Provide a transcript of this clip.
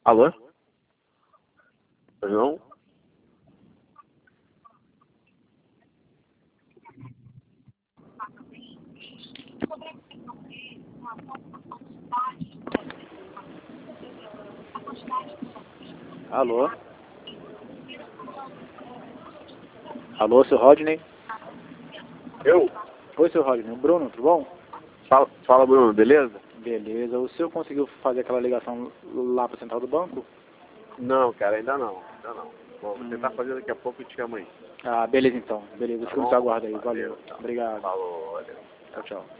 Alô? Pois não? Alô? Alô, seu Rodney? Eu? Oi, seu Rodney. Bruno, tudo bom? Fala, Bruno, beleza? Beleza. O senhor conseguiu fazer aquela ligação lá para a central do banco? Não, cara, ainda não. Bom, vou tentar fazer daqui a pouco e te chamo aí. Ah, beleza então. Beleza, eu Tá fico no bom? seu aguardo aí. Valeu. Valeu, então. Obrigado. Falou, valeu. Tchau, tchau.